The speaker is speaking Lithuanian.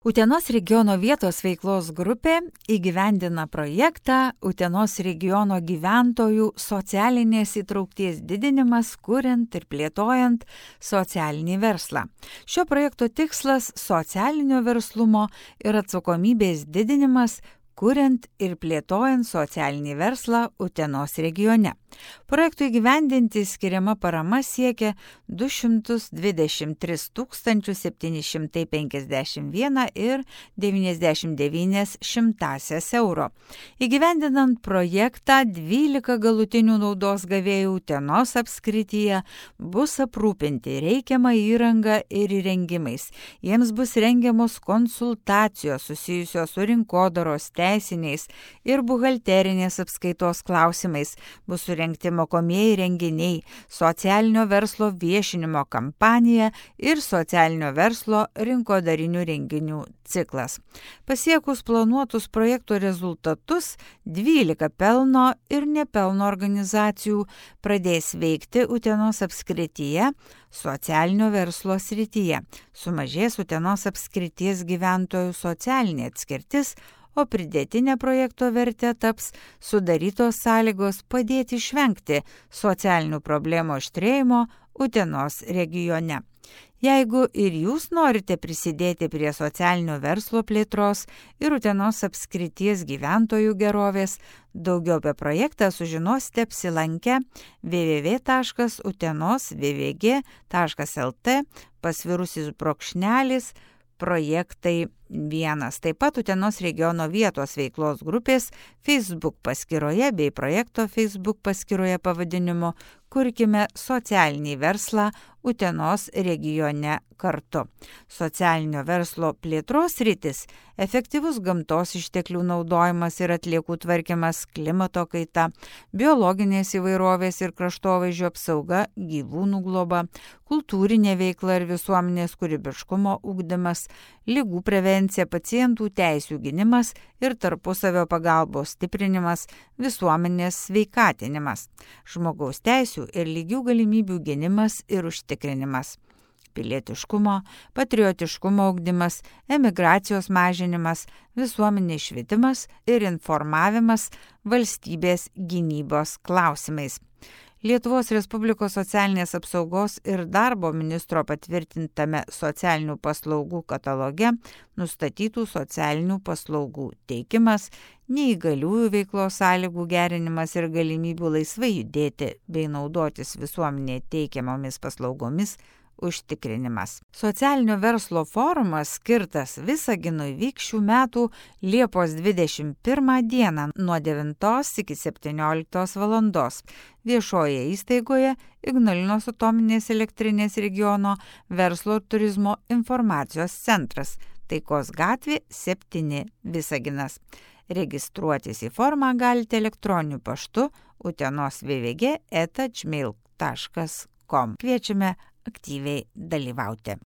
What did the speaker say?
Utenos regiono vietos veiklos grupė įgyvendina projektą Utenos regiono gyventojų socialinės įtraukties didinimas, kuriant ir plėtojant socialinį verslą. Šio projekto tikslas - socialinio verslumo ir atsakomybės didinimas, kuriant ir plėtojant socialinį verslą Utenos regione. Projektui įgyvendinti skiriama parama siekia 223 751,99 euro. Įgyvendinant projektą 12 galutinių naudos gavėjų Utenos apskrityje bus aprūpinti reikiamą įrangą ir įrengimais. Jiems bus rengiamos konsultacijos susijusios su rinkodaros, teisiniais ir buhalterinės apskaitos klausimais. Bus surengti mokomieji renginiai, socialinio verslo viešinimo kampanija ir socialinio verslo rinkodarinių renginių ciklas. Pasiekus planuotus projekto rezultatus, 12 pelno ir nepelno organizacijų pradės veikti Utenos apskrityje socialinio verslo srityje. Sumažės Utenos apskrities gyventojų socialinė atskirtis, o pridėtinė projekto vertė taps sudarytos sąlygos padėti išvengti socialinių problemų aštrėjimo Utenos regione. Jeigu ir jūs norite prisidėti prie socialinio verslo plėtros ir Utenos apskrities gyventojų gerovės, daugiau apie projektą sužinosite apsilankę www.utenos.vvg.lt /projektai 1. Taip pat Utenos regiono vietos veiklos grupės Facebook paskyroje bei projekto Facebook paskyroje pavadinimu Kurkime socialinį verslą Utenos regione kartu. Socialinio verslo plėtros sritis - efektyvus gamtos išteklių naudojimas ir atliekų tvarkymas, klimato kaita, biologinės įvairovės ir kraštovaizdžio apsauga, gyvūnų globa, kultūrinė veikla ir visuomenės kūrybiškumo ugdymas, ligų prevencija, pacientų teisių gynimas ir tarpusavio pagalbos stiprinimas, visuomenės sveikatinimas, žmogaus teisių ir lygių galimybių gynimas ir užtikrinimas, pilietiškumo, patriotiškumo ugdymas, emigracijos mažinimas, visuomenės švietimas ir informavimas valstybės gynybos klausimais. Lietuvos Respublikos socialinės apsaugos ir darbo ministro patvirtintame socialinių paslaugų kataloge nustatytų socialinių paslaugų teikimas, neįgaliųjų veiklos sąlygų gerinimas ir galimybių laisvai judėti bei naudotis visuomenėje teikiamomis paslaugomis užtikrinimas. Socialinio verslo forumas skirtas Visaginui vyks šių metų Liepos 21 dieną nuo 9 iki 17 valandos viešoje įstaigoje Ignalinos atominės elektrinės regiono verslo ir turizmo informacijos centras, Taikos gatvė 7 Visaginas. Registruotis į forumą galite elektroniniu paštu utenosvvg@gmail.com. Kviečiame aktyviai dalyvauti.